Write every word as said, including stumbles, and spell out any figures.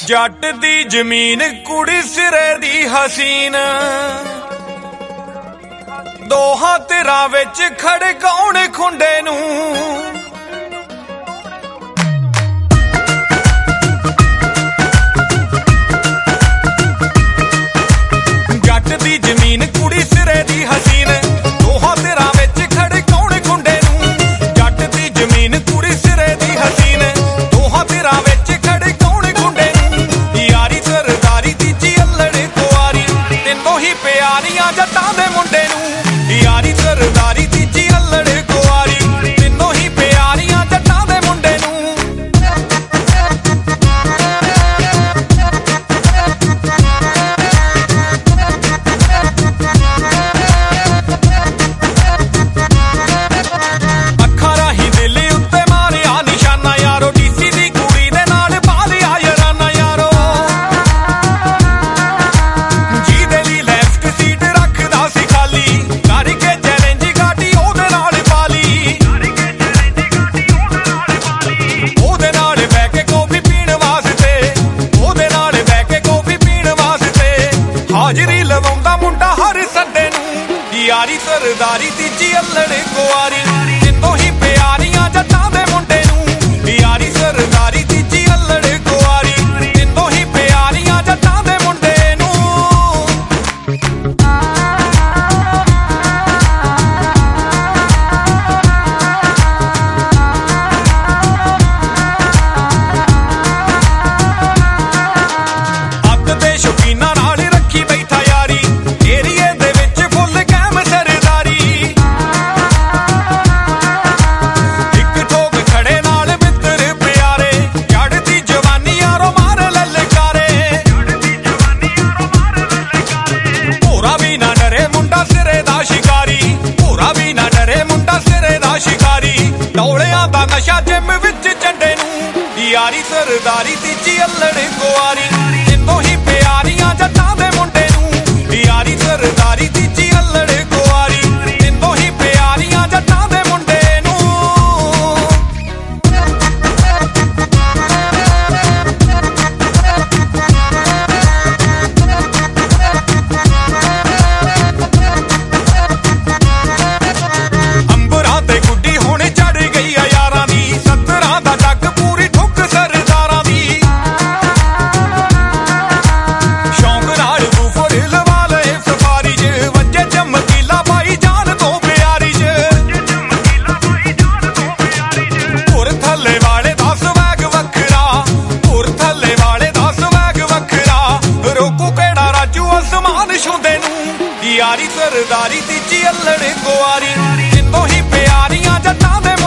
जट दी जमीन कुड़ी सिरे दी हसीन दोहां तिरां विच खड़े कौन खुंडे नूं जट दी जमीन कुड़ी सिरे दी हसीन दोहां तिरां विच खड़े कौन खुंडे नूं जट दी जमीन कुड़ी सिरे दी हसीन दोहां तिरां विच खड़े कौन खुंडे नूं यारी सरदारी तीजी अल्लड़ कुआरी तिन्नों ही प्यारियां जट्टां दे मुंडे नूं यारी सरदारी तीजी अल्लड़ कुआरी तिन्नों ही प्यारियां जट्टां दे मुंडे नूं अखां राहीं दिल उत्ते मारिया निशाना यारो डीसी दी कुड़ी दे नाल पा लिया याराना यारो जी दे लई लेफ्ट सीट रखदा सी खाली करके चैलेंज गाड़ी ओहदे नाल पाली ओहदे नाल बैठ के कॉफी पीण वास्ते ओहदे नाल बैठ के कॉफी पीण वास्ते हाजरी लवाउंदा मुंडा हर संडे नूं यारी सरदारी तीजी अल्लड़ कुआरी तिन्नों ही प्यारियां जट्टां दे मुंडे नूं यारी सरदारी तीजी अल्लड़ कुआरी तिन्नों ही प्यारियां जट्टां दे मुंडे नूं अग दे शौकीनां नाल रखी बैठा यारी एरिए दे विच फुल कैम सरदारी इक ठोक खड़े नाल मित्र प्यारे चढ़दी जवानी यारो मार ललकारे भोरा भी ना डरे मुंडा सिरे दा शिकारी भोरा भी ना डरे मुंडा सिरे दा शिकारी डोलियां दा नशा जिम विच झंडे नूं यारी सरदारी तीजी अल्लड़ कुआरी तिन्नों ही प्यारियां जट्टां दे मुंडे नूं यारी सरदारी तीजी अल्लड़ कुआरी तिन्नों ही प्यारियां जट्टां दे मुंडे नूं अंबरां ते गुड्डी हुण चढ़ गई आ यारां दी सत्तरां दा जग पूरी ठुक सरदारां दी शौक नाल बूफर लवा लए सफारी च वज्जे चमकीला पाई जान तो प्यारी च पुर थल्ले वाले दा स्वैग वखरा पुर थल्ले वाले दा स्वैग वखरा रोकू केड़ा राजू आसमान छूंदे नूं यारी सरदारी तीजी अल्लड़ कुआरी तिन्नों ही प्यारियां जट्टां दे